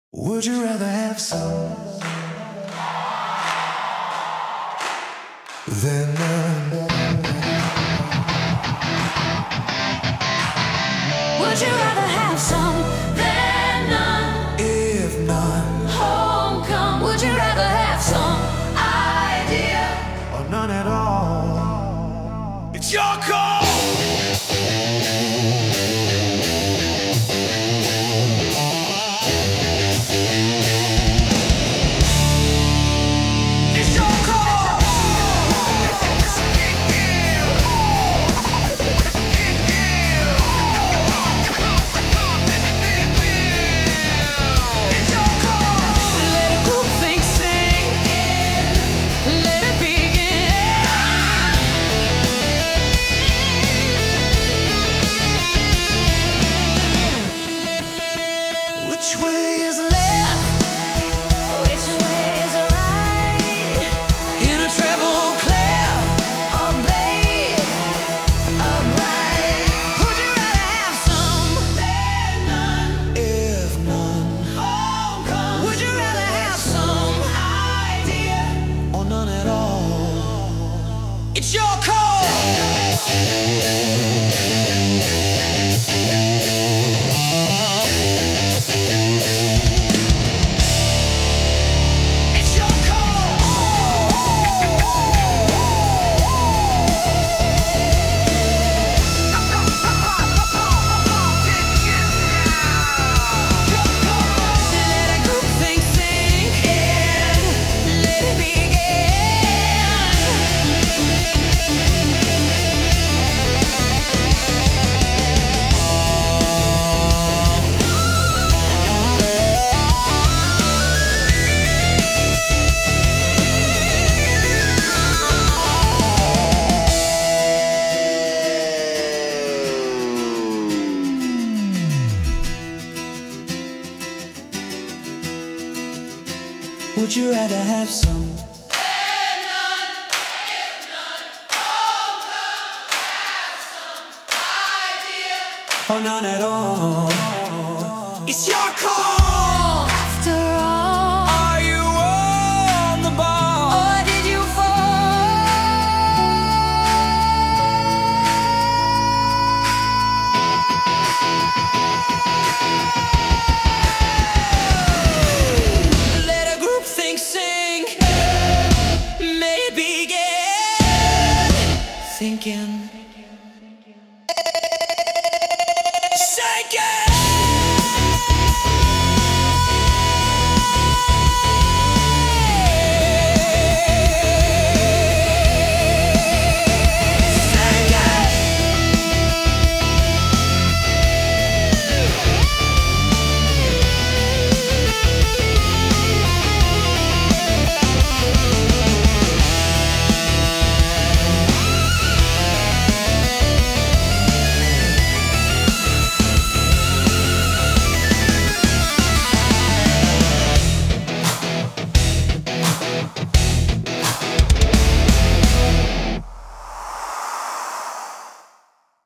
Would you rather have some than none? Would you rather have some than none? If none, Home come. Would you rather have some idea or none at all? It's your call! It's your call! It's your call! Let a group think sing. Let it begin. Which way is left? Which way is right? In a treble clef? Or babe, or bright? Would you rather have some than none? If none, Home come. Would you rather have some idea or none at all? It's your call. It's your Let a group think sing. Let it begin. Would you rather have some or none at all? It's your